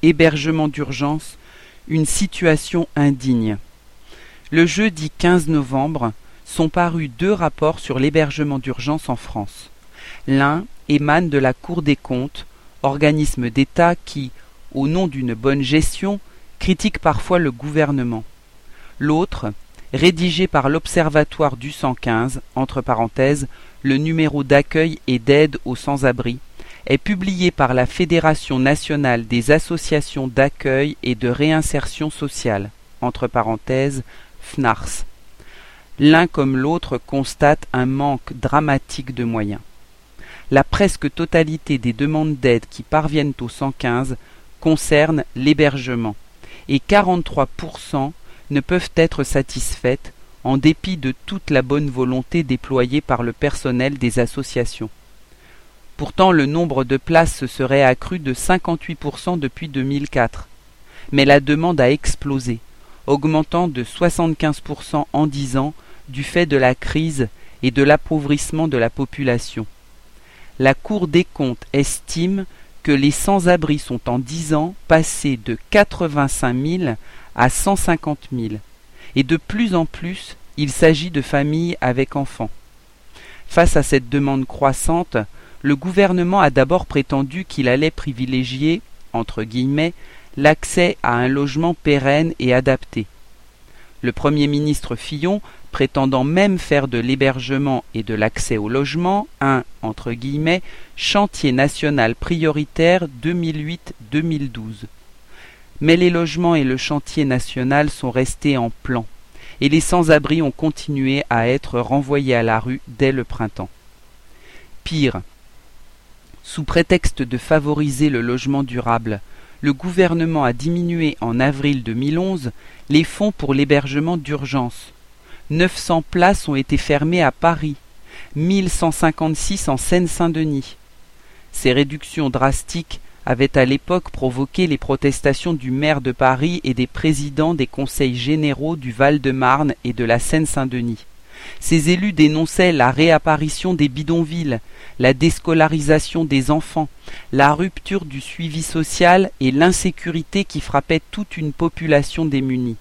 Hébergement d'urgence, une situation indigne. Le jeudi 15 novembre sont parus 2 rapports sur l'hébergement d'urgence en France. L'un émane de la Cour des comptes, organisme d'État qui, au nom d'une bonne gestion, critique parfois le gouvernement. L'autre, rédigé par l'Observatoire du 115, entre parenthèses, le numéro d'accueil et d'aide aux sans-abri, est publié par la Fédération nationale des associations d'accueil et de réinsertion sociale, entre parenthèses, FNARS. L'un comme l'autre constate un manque dramatique de moyens. La presque totalité des demandes d'aide qui parviennent au 115 concernent l'hébergement, et 43% ne peuvent être satisfaites en dépit de toute la bonne volonté déployée par le personnel des associations. Pourtant, le nombre de places se serait accru de 58% depuis 2004. Mais la demande a explosé, augmentant de 75% en 10 ans du fait de la crise et de l'appauvrissement de la population. La Cour des comptes estime que les sans-abri sont en 10 ans passés de 85 000 à 150 000, et de plus en plus, il s'agit de familles avec enfants. Face à cette demande croissante, le gouvernement a d'abord prétendu qu'il allait privilégier, entre guillemets, l'accès à un logement pérenne et adapté. Le Premier ministre Fillon, prétendant même faire de l'hébergement et de l'accès au logement un, entre guillemets, chantier national prioritaire 2008-2012. Mais les logements et le chantier national sont restés en plan, et les sans-abri ont continué à être renvoyés à la rue dès le printemps. Pire, sous prétexte de favoriser le logement durable, le gouvernement a diminué en avril 2011 les fonds pour l'hébergement d'urgence. 900 places ont été fermées à Paris, 1156 en Seine-Saint-Denis. Ces réductions drastiques avaient à l'époque provoqué les protestations du maire de Paris et des présidents des conseils généraux du Val-de-Marne et de la Seine-Saint-Denis. Ces élus dénonçaient la réapparition des bidonvilles, la déscolarisation des enfants, la rupture du suivi social et l'insécurité qui frappait toute une population démunie.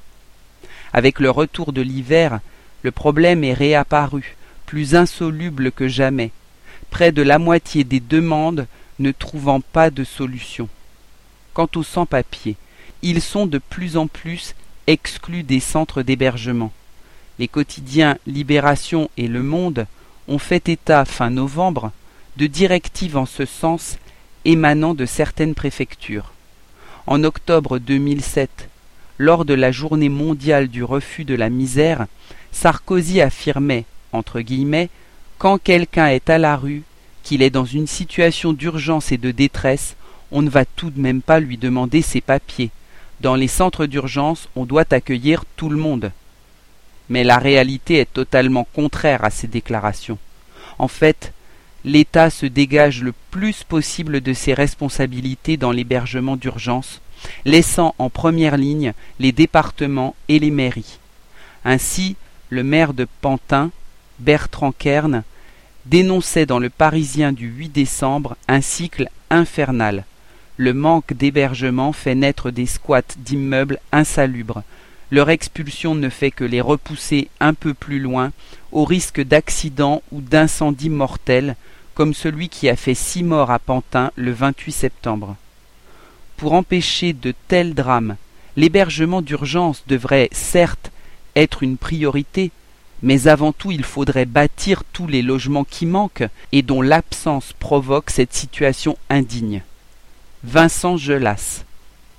Avec le retour de l'hiver, le problème est réapparu, plus insoluble que jamais, près de la moitié des demandes ne trouvant pas de solution. Quant aux sans-papiers, ils sont de plus en plus exclus des centres d'hébergement. Les quotidiens Libération et Le Monde ont fait état fin novembre de directives en ce sens émanant de certaines préfectures. En octobre 2007, lors de la journée mondiale du refus de la misère, Sarkozy affirmait, entre guillemets, « Quand quelqu'un est à la rue, qu'il est dans une situation d'urgence et de détresse, on ne va tout de même pas lui demander ses papiers. Dans les centres d'urgence, on doit accueillir tout le monde. » Mais la réalité est totalement contraire à ces déclarations. En fait, l'État se dégage le plus possible de ses responsabilités dans l'hébergement d'urgence, laissant en première ligne les départements et les mairies. Ainsi, le maire de Pantin, Bertrand Kern, dénonçait dans Le Parisien du 8 décembre un cycle infernal. Le manque d'hébergement fait naître des squats d'immeubles insalubres. Leur expulsion ne fait que les repousser un peu plus loin, au risque d'accidents ou d'incendies mortels, comme celui qui a fait 6 morts à Pantin le 28 septembre. Pour empêcher de tels drames, l'hébergement d'urgence devrait certes être une priorité, mais avant tout il faudrait bâtir tous les logements qui manquent et dont l'absence provoque cette situation indigne. Vincent Gelas.